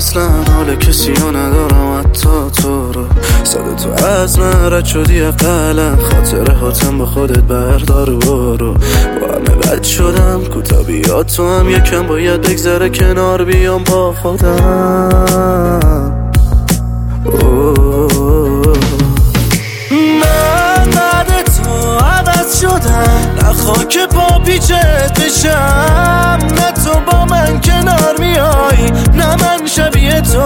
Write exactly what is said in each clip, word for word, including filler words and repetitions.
اصلا حال کسی رو ندارم حتی تو رو. صدا تو از من رد شدی قلم، خاطره هاتم با خودت بردار و برو. با همه بد شدم کوتا بیا تو هم یکم باید بگذره کنار بیام با خودم. من بعد تو عوض شدم، نه خاک پا پیچت بشم، نه تو با من کنار میای، نه من شبیه تو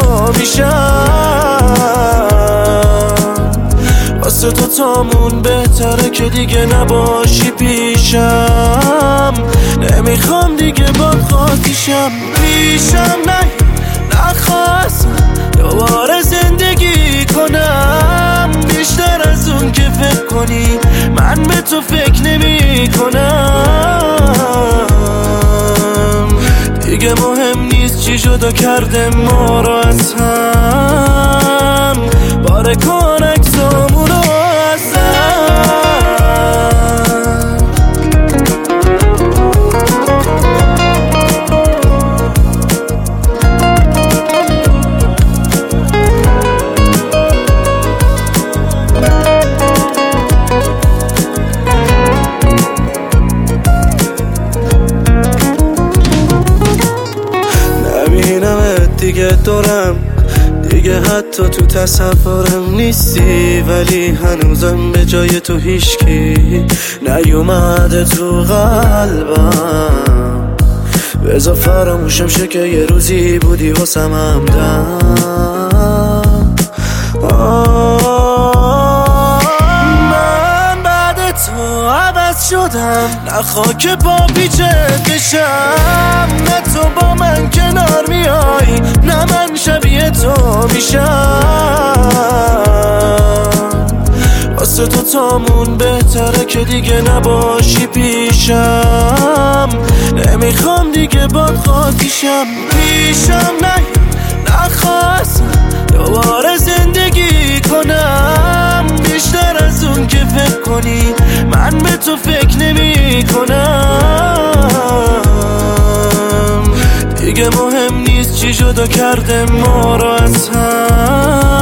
میشم. واسه تو تامون بهتره که دیگه نباشی پیشم، نمیخوام دیگه باد خاطیشم. پیشم نه نخواستم دوباره زندگی کنم، بیشتر از اون که فکر کنی من به تو فکر نمی کنم. دیگه مهم نیست چی جدا کرده ما رو از هم، باره کن عکسامون رو از هم. دیگه دورم، دیگه حتی تو تصورم نیستی، ولی هنوزم به جای تو هیچکی نیومده تو قلبم. بذار فراموشم شه که یه روزی بودی واسم همدم. من بعد تو عوض شدم، نه خاک پا پیچت بشم، نه تو با من کنار میای، نه من شبیه تو میشم. واسه تو تامون بهتره که دیگه نباشی پیشم، نمیخوام دیگه باد خاطیشم. پیشم نه نخواستم دوباره زندگی کنم، بیشتر از اون که فکر کنی من به تو فکر نمی کنم. دیگه مهم نیست چی جدا کرده ما رو از هم،